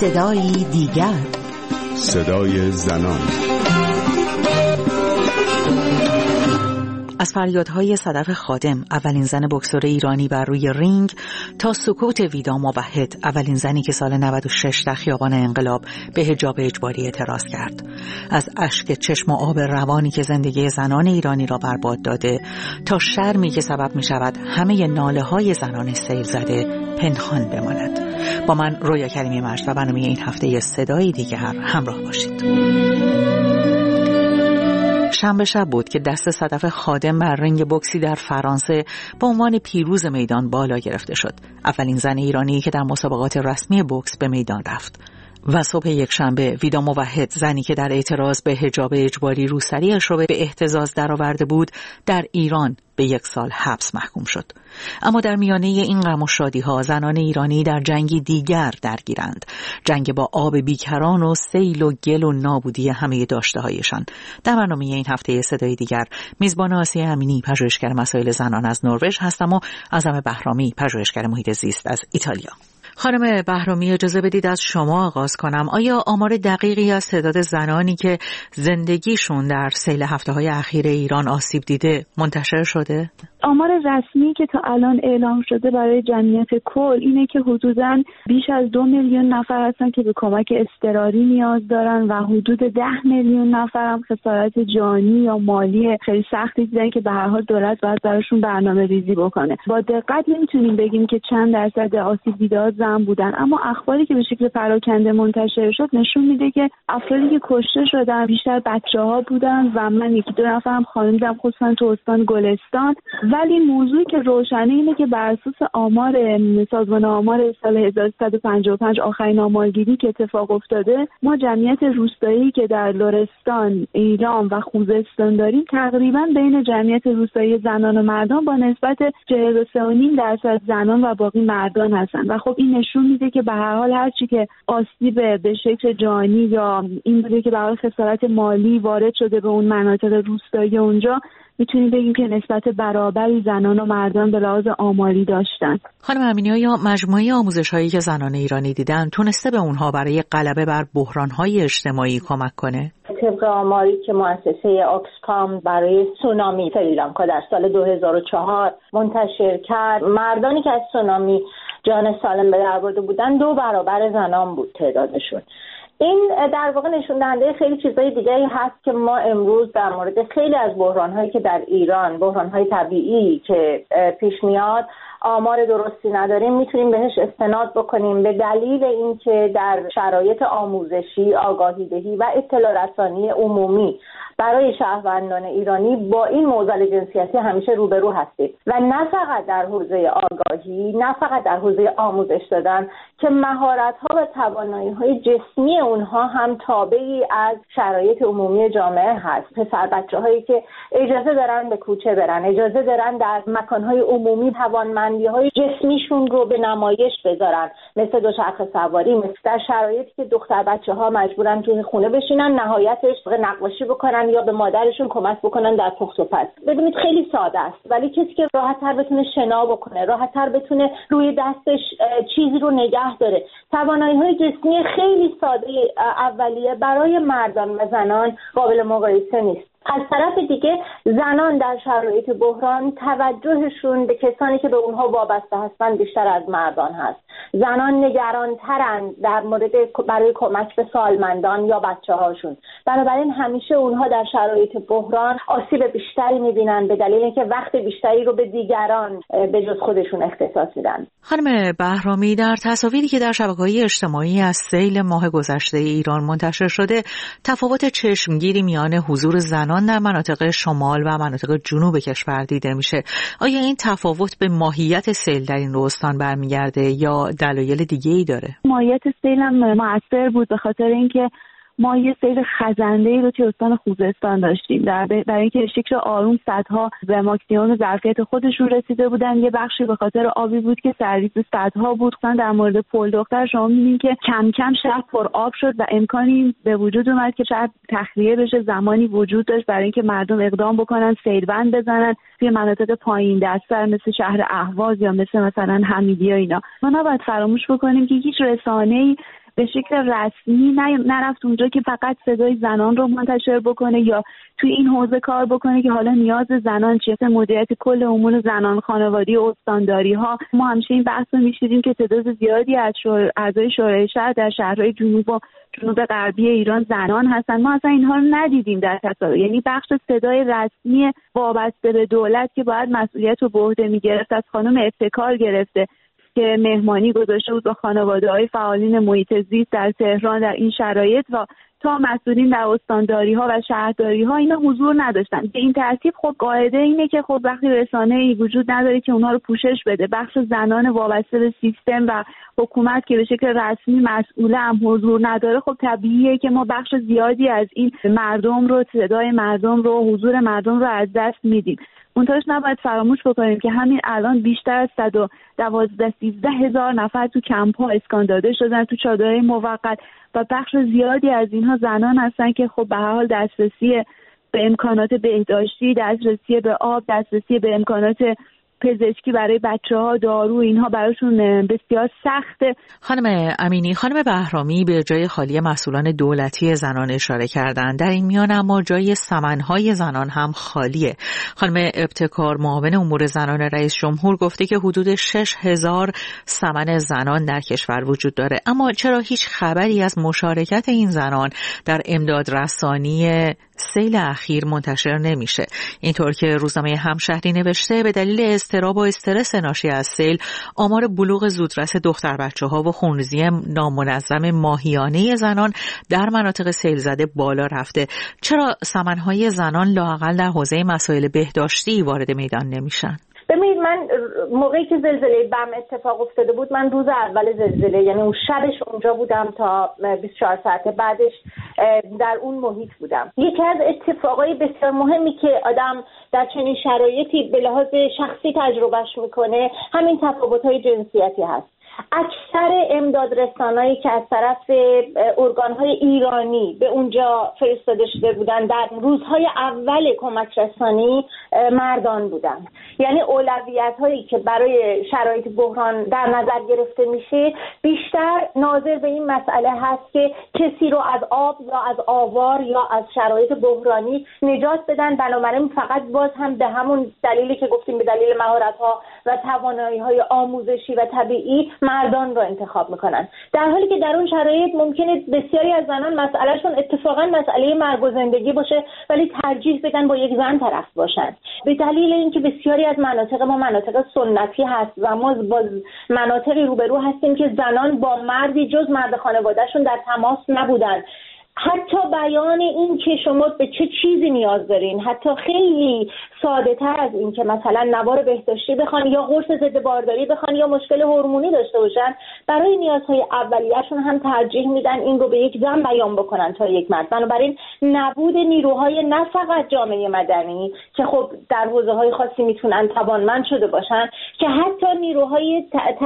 صدایی دیگر، صدای زنان. از فریادهای صدف خادم، اولین زن بوکسور ایرانی بر روی رینگ، تا سکوت ویدا موحد، اولین زنی که سال 96 در خیابان انقلاب به حجاب اجباری اعتراض کرد، از اشک چشم و آب روانی که زندگی زنان ایرانی را برباد داده، تا شرمی که سبب می شود همه ناله های زنان سیل زده پنهان بماند. با من رویا کریمی مجد و برنامه این هفته صدای دیگر همراه باشید. شنبه شب بود که دست صدف خادم بر رینگ بوکسی در فرانسه با عنوان پیروز میدان بالا گرفته شد. اولین زن ایرانی که در مسابقات رسمی بوکس به میدان رفت. و صبح یک شنبه ویدا موحد، زنی که در اعتراض به حجاب اجباری روسری‌اش را به اهتزاز درآورده بود، در ایران به 1 سال حبس محکوم شد. اما در میانه این غم و شادی‌ها زنان ایرانی در جنگی دیگر درگیرند، جنگ با آب بیکران و سیل و گل و نابودی همه داشته‌هایشان. در برنامه این هفته صدای دیگر میزبان آسیه امینی، پژوهشگر مسائل زنان از نروژ هستم و اعظم بهرامی، پژوهشگر محیط زیست از ایتالیا. خانم بهرامی، اجازه بدید از شما آغاز کنم. آیا آمار دقیقی از تعداد زنانی که زندگیشون در سیل هفته‌های اخیر ایران آسیب دیده منتشر شده؟ آمار رسمی که تا الان اعلام شده برای جمعیت کل اینه که حدوداً بیش از 2 میلیون نفر هستن که به کمک اضطراری نیاز دارن و حدود 10 میلیون نفر هم خسارت جانی یا مالی خیلی سختی دیدن که به هر حال دولت باید براشون برنامه‌ریزی بکنه. با دقت نمیتونیم بگیم که چند درصد آسیب دیده زن بودن، اما اخباری که به شکل پراکنده منتشر شد نشون میده که افرادی که کشته شدن بیشتر بچه‌ها بودن و من 1-2 نفرم خانم دیدم، خصوصا تو استان گلستان. ولی موضوعی که روشنه اینه که بر اساس آمار سازمان آمار سال 1355 آخرین آمارگیری که اتفاق افتاده، ما جمعیت روستایی که در لرستان، ایران و خوزستان داریم تقریبا بین جمعیت روستایی زنان و مردان با نسبت 43.5% زنان و باقی مردان هستن و خب این نشون میده که به هر حال هرچی که آسیب به شکل جانی یا این بوده که برای خسارت مالی وارد شده به اون مناطق روستایی اونجا، میتونیم بگیم که نسبت برابری زنان و مردان به لحاظ آماری داشتن. خانم امینی، آیا مجموعه آموزش‌هایی که زنان ایرانی دیدن تونسته به اونها برای غلبه بر بحران‌های اجتماعی کمک کنه؟ طبق آماری که مؤسسه آکسفام برای سونامی سریلانکا در سال 2004 منتشر کرد، مردانی که از سونامی جان سالم به در برده بودن 2 برابر زنان بود تعدادشون. این در واقع نشون دهنده خیلی چیزای دیگری هست که ما امروز در مورد خیلی از بحران‌هایی که در ایران، بحران‌های طبیعی که پیش میاد، آمار درستی نداریم، میتونیم بهش استناد بکنیم به دلیل اینکه در شرایط آموزشی، آگاهی دهی و اطلاع رسانی عمومی برای شهروندان ایرانی با این معضل جنسیتی همیشه روبرو هستیم و نه فقط در حوزه آگاهی، نه فقط در حوزه آموزش دادن، که مهارت‌ها و توانایی‌های جسمی اونها هم تابعی از شرایط عمومی جامعه هست. پسر بچه‌هایی که اجازه دارن به کوچه برن، اجازه دارن در مکان‌های عمومی توانمندی‌های جسمیشون رو به نمایش بذارن، مثل دوچرخه سواری، مثل در شرایطی که دختر بچه‌ها مجبورن توی خونه بشینن، نهایتش نقاشی بکنن یا به مادرشون کمک بکنن در پخت و پز. ببینید خیلی ساده است، ولی کسی که راحت‌تر بتونه شنا بکنه، راحت‌تر بتونه روی دستش چیزی رو نگه داره، توانایی‌های جسمی خیلی ساده اولیه برای مردان و زنان قابل مقایسه نیست. از طرف دیگه زنان در شرایط بحران توجهشون به کسانی که به اونها وابسته هستن بیشتر از مردان هست. زنان نگران‌ترن در مورد برای کمک به سالمندان یا بچه‌هاشون. بنابراین همیشه اونها در شرایط بحران آسیب بیشتری می‌بینن به دلیل اینکه وقت بیشتری رو به دیگران به جز خودشون اختصاص میدن. خانم بهرامی، در تصاویری که در شبکه‌های اجتماعی از سیل ماه گذشته ایران منتشر شده، تفاوت چشمگیری میان حضور زنان در مناطق شمال و مناطق جنوب کشور دیده میشه. آیا این تفاوت به ماهیت سیل در این استان برمیگرده یا دلایل دیگه‌ای داره؟ ماهیت سیل هم مؤثر بود به خاطر اینکه ما یه سیل خزنده‌ای رو توی استان خوزستان داشتیم. برای اینکه شکل آروم سدها به ماکسیمم ظرفیت خودشون رسیده بودن، یه بخشی به خاطر آبی بود که سرویس سدها بود. مثلا در مورد پل دختر شما می‌بینید که کم کم شهر پر آب شد و امکانی به وجود اومد که شهر تخلیه بشه. زمانی وجود داشت برای اینکه مردم اقدام بکنن، سیلبند بزنن توی مناطق پایین دست‌تر مثل شهر اهواز یا مثلا حمیدیه اینا. ما نباید فراموش بکنیم که هیچ رسانه‌ای به شکل رسمی نرفت اونجا که فقط صدای زنان رو منتشر بکنه یا توی این حوزه کار بکنه که حالا نیاز زنان چیه، مدیریت کل امور زنان، خانوادگی و استانداری ها. ما همیشه این بحث رو می‌شنیدیم که تعداد زیادی از اعضای شورای شهر در شهرهای جنوب غربی ایران زنان هستن. ما اصلا اینها رو ندیدیم در تصاویر، یعنی بخش صدای رسمی وابسته به دولت که باید مسئولیت رو به عهده می‌گرفت از خانم ابتکار گرفته که مهمانی گذاشته بود با خانواده‌های فعالین محیط زیست در تهران در این شرایط و تا مسئولین در استانداری‌ها و شهرداری‌ها اینا حضور نداشتن. به این ترتیب خب قاعده اینه که خب وقتی رسانه‌ای وجود نداره که اونها رو پوشش بده، بخش زنان وابسته به سیستم و حکومت که به شکل رسمی مسئول هم حضور نداره، خب طبیعیه که ما بخش زیادی از این مردم رو، صدای مردم رو، حضور مردم رو از دست میدیم. منتهاش نباید فراموش بکنیم که همین الان بیشتر از 112-130 هزار نفر تو کمپ‌ها اسکان داده شدن، تو چادرهای موقت، و بخش زیادی از اینها زنان هستن که خب به هر حال دسترسی به امکانات بهداشتی، دسترسی به آب، دسترسی به امکانات پزشکی برای بچه‌ها، دارو، اینها براشون بسیار سخته. خانم امینی، خانم بهرامی به جای خالی مسئولان دولتی زنان اشاره کردند. در این میان اما جای سمن‌های زنان هم خالیه. خانم ابتکار، معاون امور زنان رئیس جمهور، گفته که حدود 6000 سمن زنان در کشور وجود داره. اما چرا هیچ خبری از مشارکت این زنان در امداد رسانی سیل اخیر منتشر نمیشه؟ اینطور که روزنامه همشهری نوشته به دلیل اضطراب و استرس ناشی از سیل آمار بلوغ زودرس دختر بچه‌ها و خونریزی نامنظم ماهیانه زنان در مناطق سیل زده بالا رفته. چرا سمن‌های زنان لااقل در حوزه مسائل بهداشتی وارد میدان نمیشن؟ ببینید، من موقعی که زلزله بم اتفاق افتاده بود، من روز اول زلزله، یعنی اون شبش اونجا بودم تا 24 ساعت بعدش در اون محیط بودم. یکی از اتفاقای بسیار مهمی که آدم در چنین شرایطی به لحاظ شخصی تجربهش میکنه همین تفاوت‌های جنسیتی هست. اکثر امداد رسانایی که از طرف ارگان‌های ایرانی به اونجا فرستاده شده بودن در روزهای اول کمک رسانی مردان بودن. یعنی اولویت‌هایی که برای شرایط بحران در نظر گرفته میشه بیشتر ناظر به این مسئله هست که کسی رو از آب یا از آوار یا از شرایط بحرانی نجات بدن. بنابراین فقط باز هم به همون دلیلی که گفتیم، به دلیل مهارت‌ها و توانایی‌های آموزشی و طبیعی مردان رو انتخاب میکنن، در حالی که در اون شرایط ممکنه بسیاری از زنان مسئلهشون اتفاقا مسئله مرگ و زندگی باشه ولی ترجیح بدن با یک زن طرف باشن، به دلیل اینکه بسیاری از مناطق ما مناطق سنتی هست و ما با مناطقی روبرو هستیم که زنان با مردی جز مرد خانوادهشون در تماس نبودن. حتی بیان این که شما به چه چیزی نیاز دارین، حتی خیلی ساده تر از این که مثلا نوار بهداشتی بخوان یا قرص ضد بارداری بخوان یا مشکل هورمونی داشته باشن، برای نیازهای اولیه‌شون هم ترجیح میدن این رو به یک زن بیان بکنن تا یک مرد. بنابراین نبود نیروهای نه فقط جامعه مدنی که خب در حوزه‌های خاصی میتونن توانمند شده باشن، که حتی نیروهای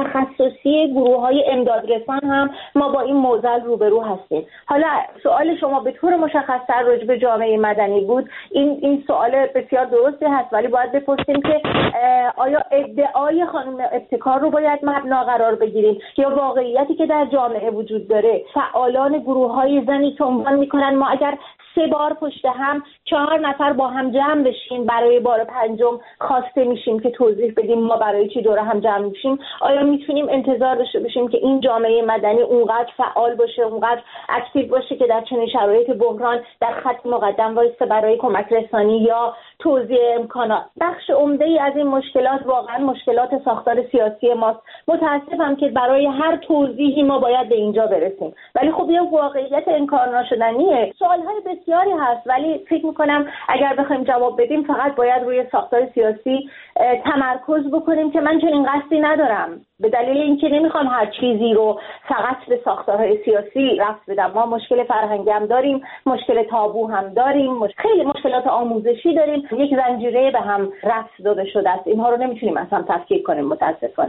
تخصصی گروه‌های امدادرسان هم ما با این معضل روبرو هستیم. حالا سوال شما به طور مشخص‌تر راجع به جامعه مدنی بود. این سوال بسیار درستی هست، ولی باید بپرسیم که آیا ادعای خانم ابتکار رو باید مبنا قرار بگیریم یا واقعیتی که در جامعه وجود داره؟ فعالان گروه‌های زنی که عنوان می‌کنن ما اگر 3 بار پشت هم 4 نفر با هم جمع بشیم برای بار 5م خواسته میشیم که توضیح بدیم ما برای چی دور هم جمع میشیم. آیا میتونیم انتظار داشته باشیم که این جامعه مدنی اونقدر فعال باشه، اونقدر اکتیو باشه که در چنین شرایط بحران در خط مقدم وایسته برای کمک رسانی یا توزیع امکانات؟ بخش عمده‌ای از این مشکلات واقعا مشکلات ساختار سیاسی ماست. متاسفم که برای هر توضیحی ما باید به اینجا برسیم، ولی خب یه واقعیت انکار ناشدنیه. سوال‌های بسیاری هست، ولی فکر می‌کنم اگر بخوایم جواب بدیم فقط باید روی ساختار سیاسی تمرکز بکنیم که من چنین قصدی ندارم، به دلیل اینکه نمیخوام هر چیزی رو فقط به ساختارهای سیاسی رفت بدم. ما مشکل فرهنگی هم داریم، مشکل تابو هم داریم، خیلی مشکلات آموزشی داریم، یک زنجیره به هم رفت داده شده است. اینها رو نمیتونیم اصلا تفکیک کنیم متاسفانه.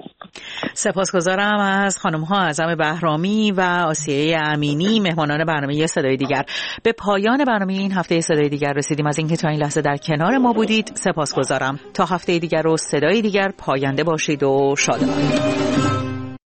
سپاسگزارم از خانم‌ها اعظم بهرامی و آسیه امینی، مهمانان برنامه صدای دیگر. به پایان برنامه این هفته صدای دیگر رسیدیم. از اینکه تا این لحظه در کنار ما بودید سپاسگزارم. تا هفته دیگر و صدای دیگر پاینده باشید و شادمان.